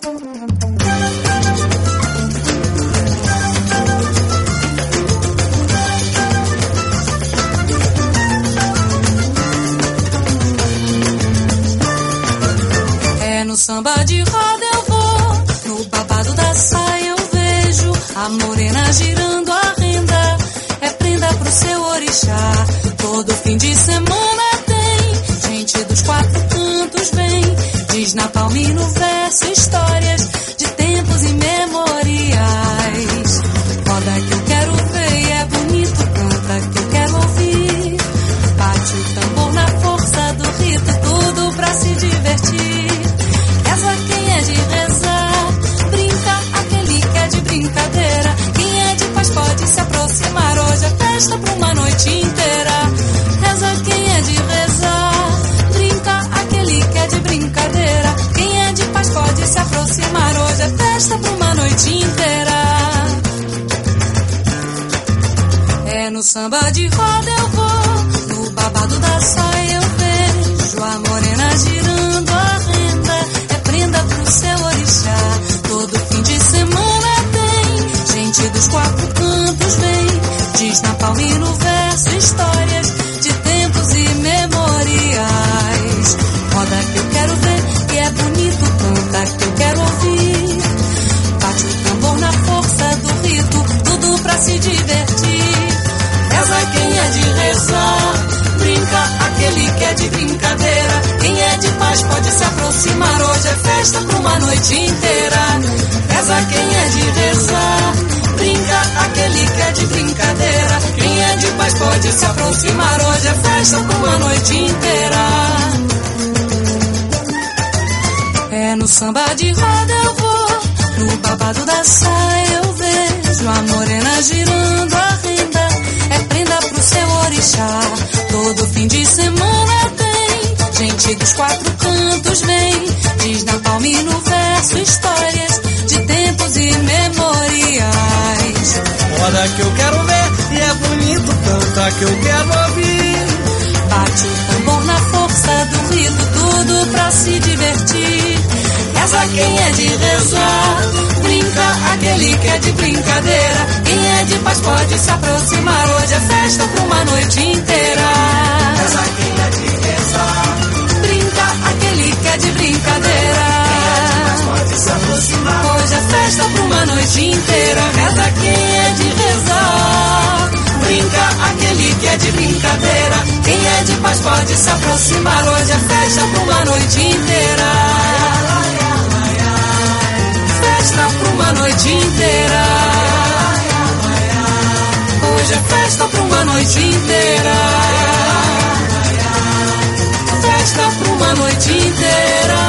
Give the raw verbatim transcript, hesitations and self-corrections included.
Samba de roda eu vou, no babado da saia eu vejo a morena girando a renda, é prenda pro seu orixá. Todo fim de semana tem gente dos quatro cantos vem, diz na palma e no verso histórias de tempos imemoriais. Roda que eu quero ver, é bonito, canta que eu quero ouvir, bate o tambor na força do rito, tudo pra se divertir. Reza quem é de rezar, brinca aquele que é de brincadeira. Quem é de paz pode se aproximar, hoje é festa pra uma noite inteira. Reza quem é de rezar, brinca aquele que é de brincadeira. Quem é de paz pode se aproximar, hoje é festa pra uma noite inteira. É no samba de roda eu vou, no babado da saia eu vejo a morena girando a renda, prenda pro seu orixá. Todo fim de semana tem gente dos quatro cantos vem, diz na palma e no verso histórias de tempos imemoriais. Roda que eu quero ver, que é bonito, canta que eu quero ouvir, bate o tambor na força do rito, tudo pra se divertir. Reza quem é de rezar, brinca aquele que é de brincadeira. Quem é de paz pode se aproximar, hoje é festa pra uma noite inteira. Reza quem é de rezar, brinca aquele que é de brincadeira. Quem é de paz pode se aproximar, hoje é festa pra uma noite inteira. É no samba de roda eu vou, no babado da saia eu vejo a morena girando a renda, é prenda pro seu orixá. Todo fim de semana tem gente dos quatro cantos vem, diz na palma e no verso histórias de tempos imemoriais. Roda que eu quero ver, e é bonito, canta que eu quero ouvir, bate o tambor na força do rito, tudo pra se divertir. Reza quem é de rezar, brinca aquele que é de brincadeira. Quem é de paz pode se aproximar, hoje é festa pra uma noite inteira. Reza quem é de rezar, brinca aquele que é de brincadeira. Quem é de paz pode se aproximar, hoje é festa pra uma noite inteira. Reza quem é de rezar, brinca aquele que é de brincadeira. Quem é de paz pode se aproximar, hoje é festa pra uma noite inteira. Festa pra uma noite inteira. Hoje é festa pra uma noite inteira. Festa pra uma noite inteira.